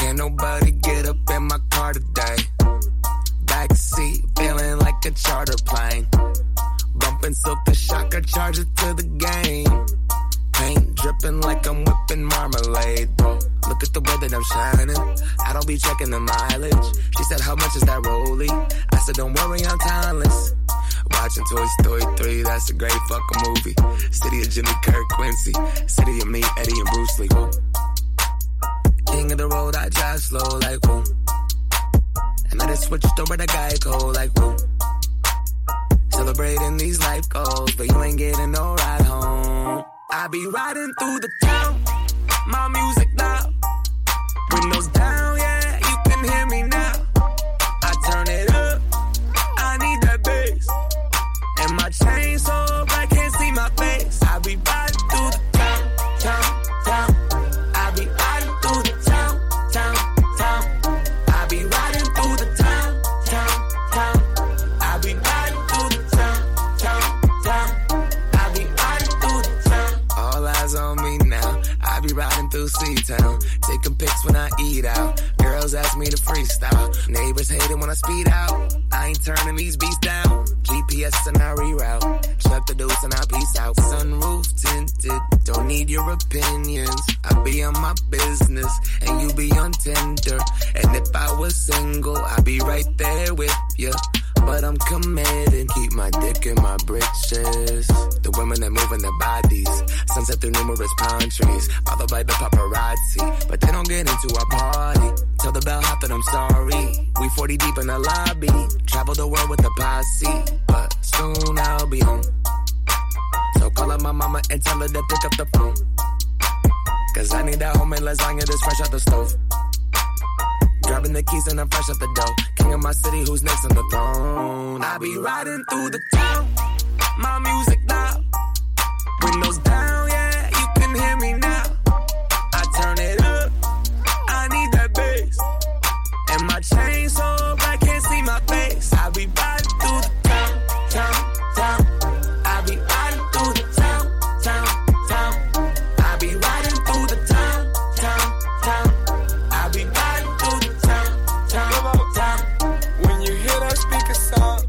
Can't nobody get up in my car today. Backseat, feeling like a charter plane. Bumping Silk the Shocker, charge it to the game. Paint dripping like I'm whipping marmalade, bro. Look at the way that I'm shining. I don't be checking the mileage. She said, how much is that rollie? I said, don't worry, I'm timeless. Watching Toy Story 3, that's a great fucking movie. City of Jimmy Kirk, Quincy. City of me, Eddie and Bruce Lee, whoa. King of the road, I drive slow like whoa. And I just switched over to Geico like whoa. Celebrating these life goals, but you ain't getting no ride home. I be riding through the town, my music loud. Windows down, yeah, you can hear me now. I turn it up, I need that bass. And my chain so bright, can't see my face. I be riding through the town, town, town. I be riding through the town, town, town. I be riding through the town, town, town. I be riding through the town, town, town. I be riding through the town. All eyes on me now. I be riding through C-Town, taking pics when I eat out. Girls ask me to freestyle. Neighbors hate it when I speed out. I ain't turning these beats down. GPS and I reroute. Shut the deuce and I peace out. Sunroof tinted, don't need your opinions. I be on my business and you be on Tinder. And if I was single, I'd be right there with you. But I'm committed, keep my dick in my britches. The women that moving their bodies, sunset through numerous pine trees. All the by the paparazzi, but they don't get into our party. Tell the bellhop that I'm sorry. We 40 deep in the lobby, travel the world with the posse. But soon I'll be home. So call up my mama and tell her to pick up the phone. Cause I need that homemade lasagna that's fresh out the stove. Grabbing the keys and I'm fresh out the dough. King of my city, who's next on the throne? I be riding through the town, my music loud. Windows down, yeah, you can hear me now. I turn it up, I need that bass. And my chain so bright, can't see my face. I be riding through the town, town, town. I be riding through the town, town, town. I be riding through the town, town, town. I be riding through the town, town, town. When you hear that speaker sound,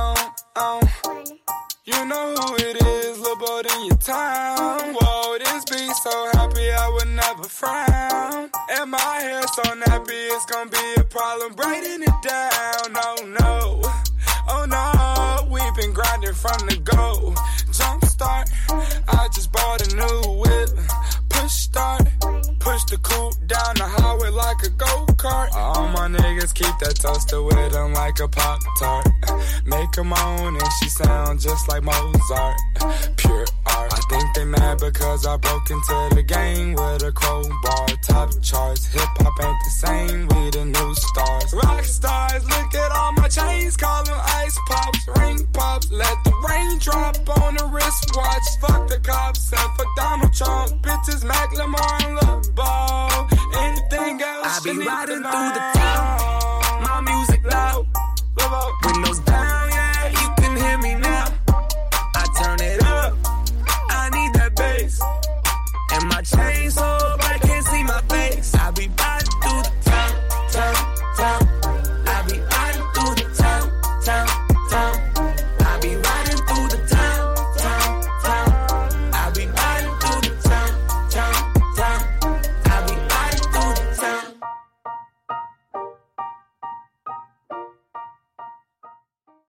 you know who it is, Lil' Boat in your town. Whoa, this beat so happy I would never frown. And my hair so nappy, it's gonna be a problem braiding it down. Oh no, we've been grinding from the go. Jump start, I just bought a new whip. Push start, push the coupe down the highway like a go-kart. All my niggas keep that toaster with them like a Pop-Tart. Make 'em moan and she sound just like Mozart. Pure art. I think they mad because I broke into the game with a crowbar. Top charts, hip-hop ain't the same, we the new stars. Rock stars, look at all my chains, call them ice pops. Ring pops, let the rain drop on the wristwatch. Fuck the cops and fuck Donald Trump. Bitches, Mac, Lamar, and Lil' Ball. Anything else I be you need riding to through the know. town, my music loud. Windows down.